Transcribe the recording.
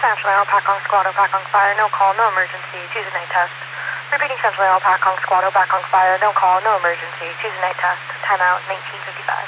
Central Aero Pac Hong Squad, Pac Hong Fire, no call, no emergency, Tuesday night test. Repeating Central Aero Pac Hong Squad, Pac Hong Fire, no call, no emergency, Tuesday night test, time out 1955.